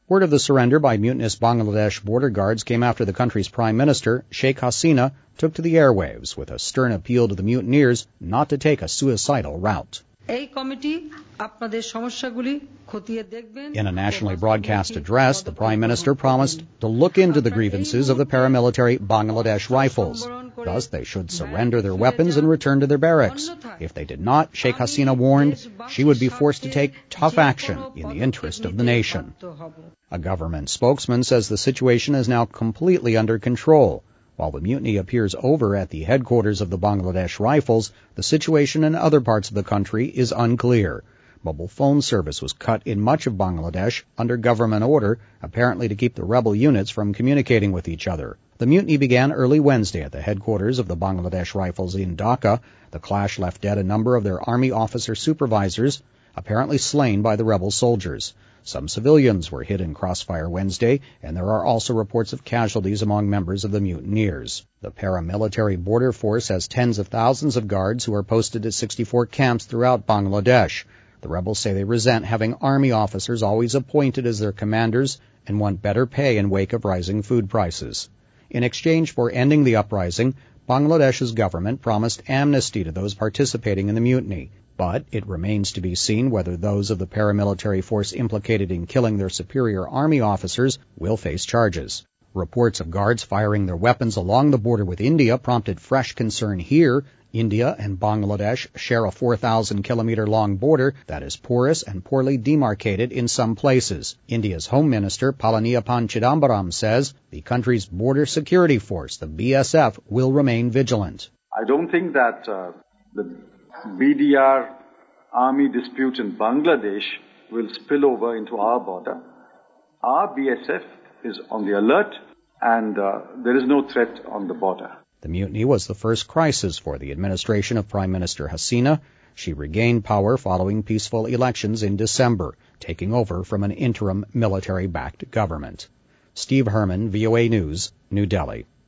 Word of the surrender by mutinous Bangladesh border guards came after the country's Prime Minister, Sheikh Hasina, took to the airwaves with a stern appeal to the mutineers not to take a suicidal route. In a nationally broadcast address, the Prime Minister promised to look into the grievances of the paramilitary Bangladesh Rifles. Thus, they should surrender their weapons and return to their barracks. If they did not, Sheikh Hasina warned, she would be forced to take tough action in the interest of the nation. A government spokesman says the situation is now completely under control. While the mutiny appears over at the headquarters of the Bangladesh Rifles, the situation in other parts of the country is unclear. Mobile phone service was cut in much of Bangladesh under government order, apparently to keep the rebel units from communicating with each other. The mutiny began early Wednesday at the headquarters of the Bangladesh Rifles in Dhaka. The clash left dead a number of their army officer supervisors, apparently slain by the rebel soldiers. Some civilians were hit in crossfire Wednesday, and there are also reports of casualties among members of the mutineers. The paramilitary border force has tens of thousands of guards who are posted at 64 camps throughout Bangladesh. The rebels say they resent having army officers always appointed as their commanders and want better pay in wake of rising food prices. In exchange for ending the uprising, Bangladesh's government promised amnesty to those participating in the mutiny. But it remains to be seen whether those of the paramilitary force implicated in killing their superior army officers will face charges. Reports of guards firing their weapons along the border with India prompted fresh concern here. India and Bangladesh share a 4,000-kilometer-long border that is porous and poorly demarcated in some places. India's Home Minister Palaniappan Chidambaram says the country's border security force, the BSF, will remain vigilant. I don't think that the BDR army dispute in Bangladesh will spill over into our border. Our BSF is on the alert, and there is no threat on the border. The mutiny was the first crisis for the administration of Prime Minister Hasina. She regained power following peaceful elections in December, taking over from an interim military-backed government. Steve Herman, VOA News, New Delhi.